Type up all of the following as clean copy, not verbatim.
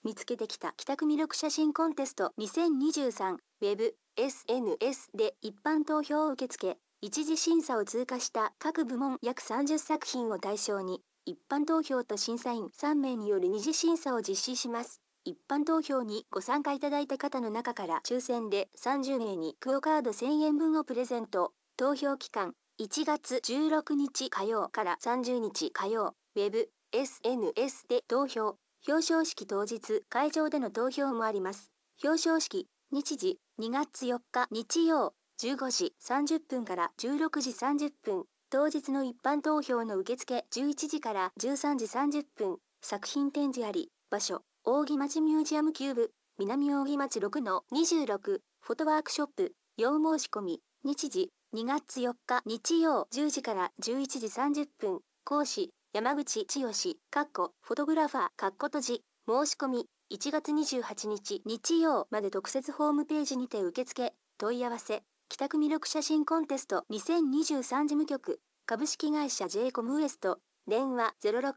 見つけてきた帰宅魅力写真コンテスト2023ウェブ SNS で一般投票を受付、一次審査を通過した各部門約30作品を対象に、一般投票と審査員3名による二次審査を実施します。一般投票にご参加いただいた方の中から抽選で30名にクオカード1000円分をプレゼント。投票期間1月16日火曜から30日火曜、ウェブ SNS で投票。表彰式当日、会場での投票もあります。表彰式、日時、2月4日日曜、15時30分から16時30分。当日の一般投票の受付、11時から13時30分。作品展示あり、場所、扇町ミュージアムキューブ、南扇町6-26、フォトワークショップ、要申し込み、日時、2月4日日曜10時から11時30分。講師、山口千代、フォトグラファー、閉じ、申し込み、1月28日日曜まで特設ホームページにて受付、問い合わせ、帰宅魅力写真コンテスト2023事務局、株式会社 J コムウエスト、電話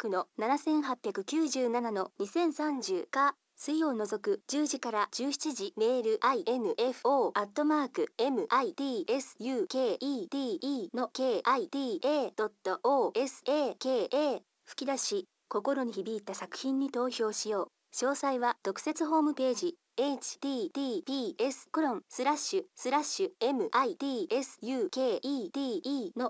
06-7897-2030か、水曜除く10時から17時、メール info@mitsukede の kida.osaka 吹き出し、心に響いた作品に投票しよう。詳細は特設ホームページ https://mitsukede の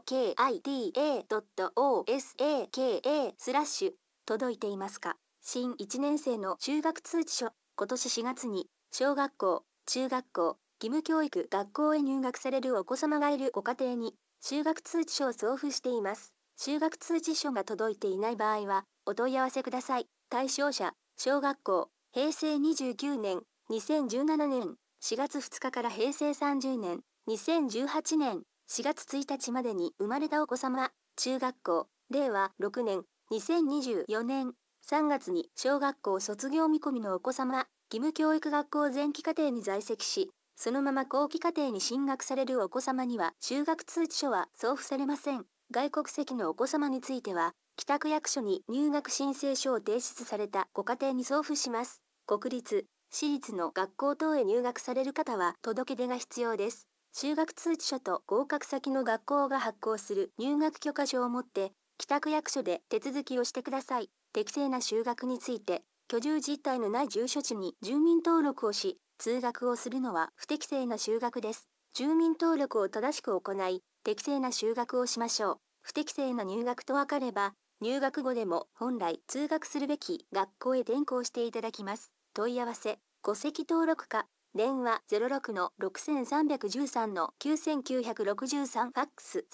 kida.osaka 届いていますか？新1年生の中学通知書、今年4月に小学校、中学校、義務教育学校へ入学されるお子様がいるご家庭に就学通知書を送付しています。就学通知書が届いていない場合はお問い合わせください。対象者、小学校、平成29年、2017年4月2日から平成30年、2018年4月1日までに生まれたお子様、中学校、令和6年、2024年3月に小学校卒業見込みのお子様、義務教育学校前期課程に在籍し、そのまま後期課程に進学されるお子様には就学通知書は送付されません。外国籍のお子様については、北区役所に入学申請書を提出されたご家庭に送付します。国立、私立の学校等へ入学される方は届け出が必要です。就学通知書と合格先の学校が発行する入学許可書を持って、北区役所で手続きをしてください。適正な就学について、居住実態のない住所地に住民登録をし、通学をするのは不適正な就学です。住民登録を正しく行い、適正な就学をしましょう。不適正な入学と分かれば、入学後でも本来通学するべき学校へ転校していただきます。問い合わせ、戸籍登録課、電話06-6313-9963、ファックス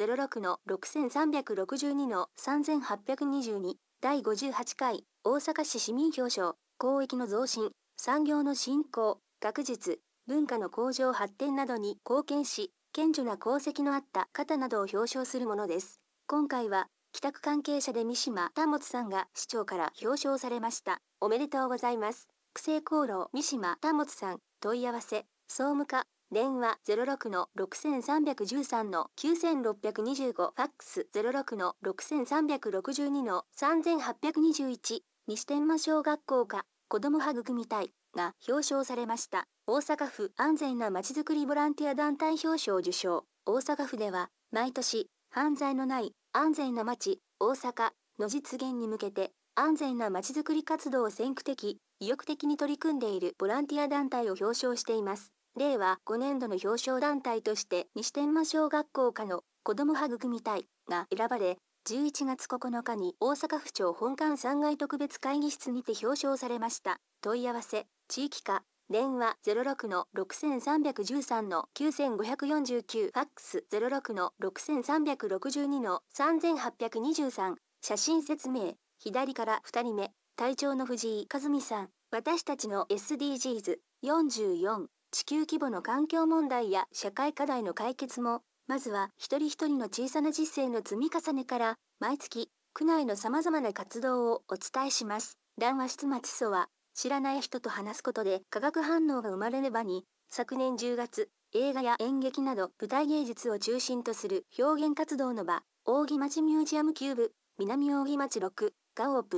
06-6362-3822、第58回大阪市市民表彰、公益の増進、産業の振興、学術、文化の向上発展などに貢献し、顕著な功績のあった方などを表彰するものです。今回は、帰宅関係者で三島保さんが市長から表彰されました。おめでとうございます。区政功労三島保さん、問い合わせ、総務課、電話06-6313-9625、ファックス06-6362-3821、西天満小学校が子ども育み隊が表彰されました。大阪府安全なまちづくりボランティア団体表彰受賞。大阪府では毎年犯罪のない安全なまち大阪の実現に向けて安全なまちづくり活動を先駆的、意欲的に取り組んでいるボランティア団体を表彰しています。令和5年度の表彰団体として西天満小学校科の子ども育み隊が選ばれ、11月9日に大阪府庁本館3階特別会議室にて表彰されました。問い合わせ、地域課、電話06-6313-9549、ファックス06-6362-3823、写真説明、左から2人目、隊長の藤井和美さん。私たちの SDGs44、地球規模の環境問題や社会課題の解決も、まずは一人一人の小さな実践の積み重ねから、毎月、区内の様々な活動をお伝えします。談話室町そは、知らない人と話すことで化学反応が生まれる場に、昨年10月、映画や演劇など舞台芸術を中心とする表現活動の場、扇町ミュージアムキューブ、南扇町6がオープン。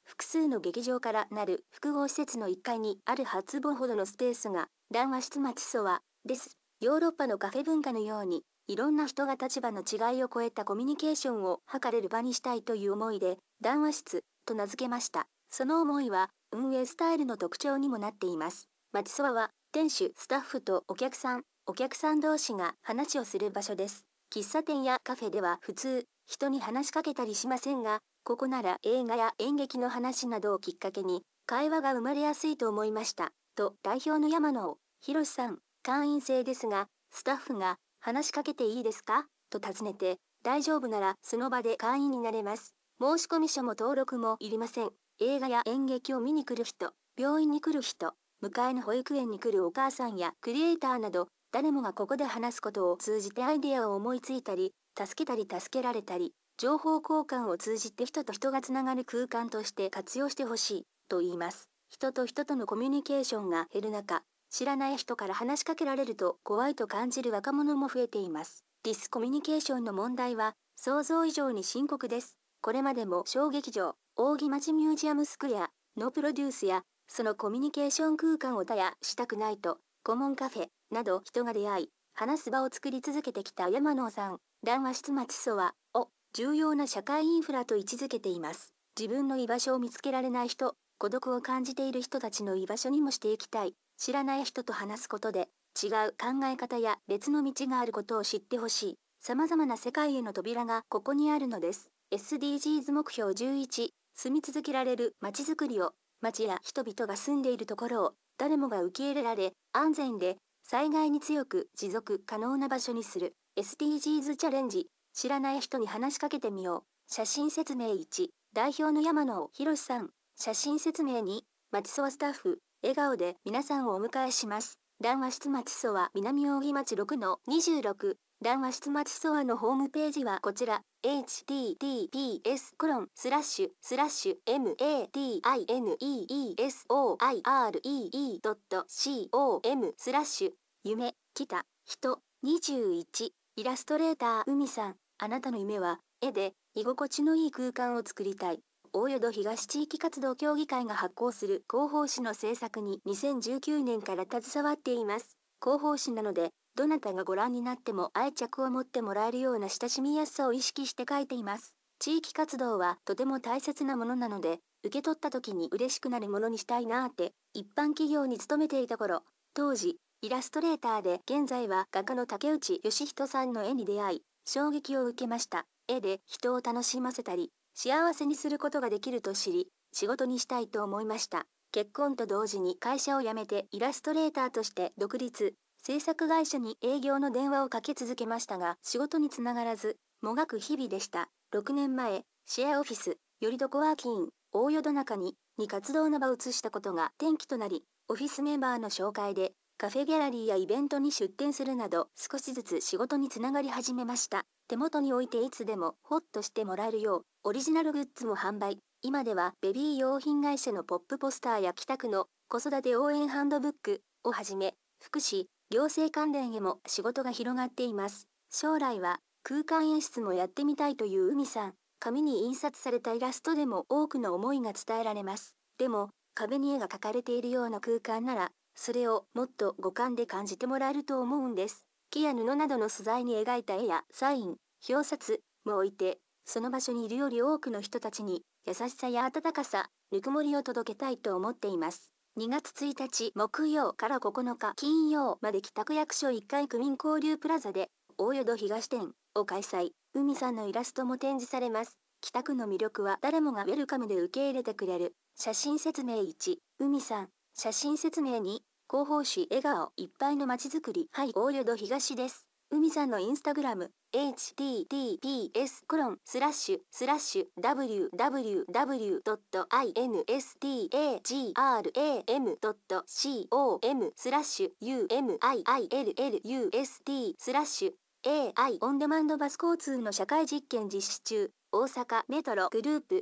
複数の劇場からなる複合施設の1階にある8坪ほどのスペースが談話室町ソワです。ヨーロッパのカフェ文化のように、いろんな人が立場の違いを超えたコミュニケーションを図れる場にしたいという思いで、談話室と名付けました。その思いは、運営スタイルの特徴にもなっています。町ソワは、店主、スタッフとお客さん同士が話をする場所です。喫茶店やカフェでは普通、人に話しかけたりしませんが、ここなら映画や演劇の話などをきっかけに、会話が生まれやすいと思いました。と、代表の山野博さん、会員制ですが、スタッフが、話しかけていいですかと尋ねて、大丈夫ならその場で会員になれます。申込書も登録もいりません。映画や演劇を見に来る人、病院に来る人、迎えの保育園に来るお母さんやクリエイターなど、誰もがここで話すことを通じてアイデアを思いついたり、助けたり助けられたり、情報交換を通じて人と人がつながる空間として活用してほしい、と言います。人と人とのコミュニケーションが減る中、知らない人から話しかけられると怖いと感じる若者も増えています。ディスコミュニケーションの問題は想像以上に深刻です。これまでも小劇場、扇町ミュージアムスクエアのプロデュースや、そのコミュニケーション空間を絶やしたくないと、コモンカフェなど人が出会い、話す場を作り続けてきた山野さん、談話室町ソワを重要な社会インフラと位置づけています。自分の居場所を見つけられない人、孤独を感じている人たちの居場所にもしていきたい。知らない人と話すことで、違う考え方や別の道があることを知ってほしい。様々な世界への扉がここにあるのです。SDGs 目標11、住み続けられる街づくりを、街や人々が住んでいるところを、誰もが受け入れられ、安全で、災害に強く持続可能な場所にする。SDGs チャレンジ。知らない人に話しかけてみよう。写真説明1、代表の山野博さん。写真説明2、町ソワスタッフ。笑顔で皆さんをお迎えします。談話室町ソワ南扇町6-26。談話室町ソワのホームページはこちら。https://matinessore.com/夢、来た、人、21。イラストレーター海さん。あなたの夢は、絵で、居心地のいい空間を作りたい。大淀東地域活動協議会が発行する広報誌の制作に2019年から携わっています。広報誌なので、どなたがご覧になっても愛着を持ってもらえるような親しみやすさを意識して書いています。地域活動はとても大切なものなので、受け取った時に嬉しくなるものにしたいなーって、一般企業に勤めていた頃、当時、イラストレーターで現在は画家の竹内義人さんの絵に出会い、衝撃を受けました。絵で人を楽しませたり、幸せにすることができると知り、仕事にしたいと思いました。結婚と同時に会社を辞めてイラストレーターとして独立、制作会社に営業の電話をかけ続けましたが、仕事につながらず、もがく日々でした。6年前、シェアオフィス、よりどこワーキン、大淀中に活動の場を移したことが転機となり、オフィスメンバーの紹介で、カフェギャラリーやイベントに出店するなど、少しずつ仕事につながり始めました。手元に置いていつでもホッとしてもらえるよう、オリジナルグッズも販売。今ではベビー用品会社のポップポスターや北区の子育て応援ハンドブックをはじめ、福祉、行政関連へも仕事が広がっています。将来は空間演出もやってみたいという海さん。紙に印刷されたイラストでも多くの思いが伝えられます。でも、壁に絵が描かれているような空間なら、それをもっと五感で感じてもらえると思うんです。木や布などの素材に描いた絵やサイン、表札も置いて、その場所にいるより多くの人たちに優しさや温かさ、ぬくもりを届けたいと思っています。2月1日木曜から9日金曜まで北区役所1階区民交流プラザで大淀東店を開催。海さんのイラストも展示されます。北区の魅力は誰もがウェルカムで受け入れてくれる。写真説明1、海さん。写真説明2、広報誌笑顔いっぱいの街づくり。はい、大淀東です。海さんのインスタグラム、https://www.instagram.com/UMILLUST/AI オンデマンドバス交通の社会実験実施中。大阪メトログループ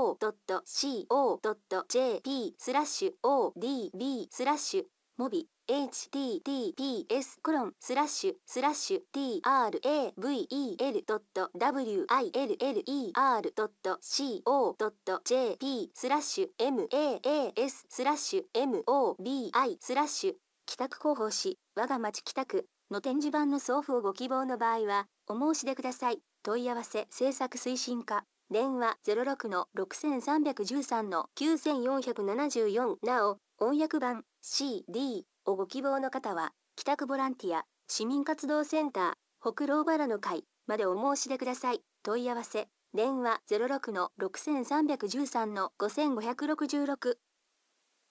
https://maas.osakmedro.co.jp/odb/ モビ https://travel.wild.maas/mobi/帰宅広報誌我が町北区の展示板の送付をご希望の場合はお申し出ください。問い合わせ制作推進課電話06-6313-9474なお翻訳版 CD をご希望の方は北区ボランティア市民活動センター北老原の会までお申し出ください。問い合わせ電話06-6313-5566